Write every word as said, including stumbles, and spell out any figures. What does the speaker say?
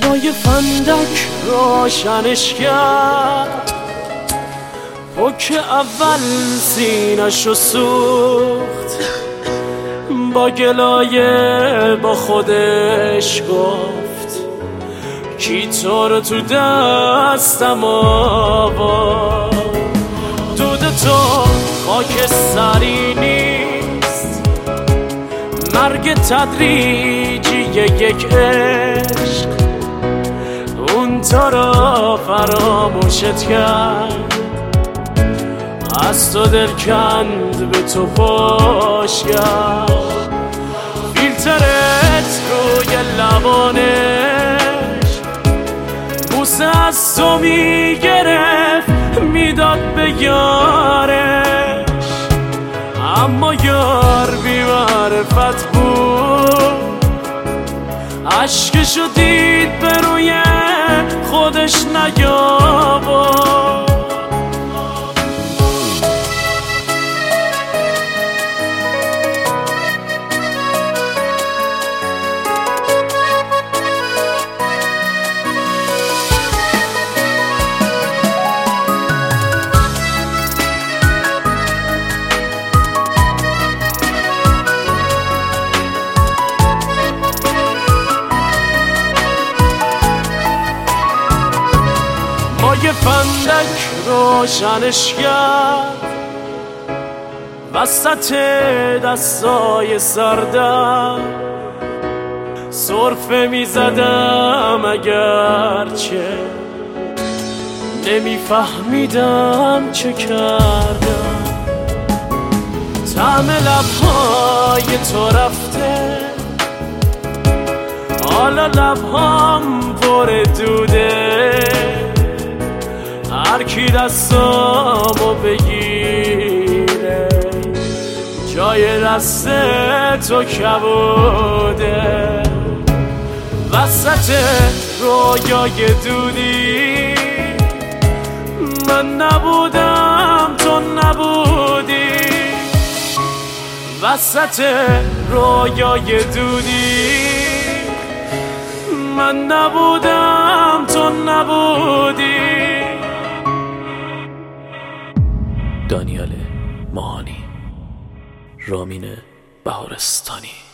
مایه فندک روشنش کرد، حک اول سینه‌شو سوخت، با گلایه با خودش گفت کی تو رو تو دستم آورد. دود تو خاک سری نیست، مرگ تدریجی یک عشق، اون تو رو فراموشت کرد، از تو دل کند به تو پاش کرد. فیلترت روی لبانش بوسه از تو میگرفت میداد به یارش، اما یار بی معرفت بود، عشقشو دید به روی خودش نیاورد. مایه فندک روشنش کرد، وسط دستای سردم سرفه میزدم، اگرچه نمیفهمیدم چه کردم. طعم لبهای تو رفته، حالا لبهام پر دوده، هر کی دستامو بگیره جای دست تو کبوده. وسط رویای دودی من نبودم تو نبودی، وسط رویای دودی من نبودم تو نبودی. دانیال ماهانی، رامین بهارستانی.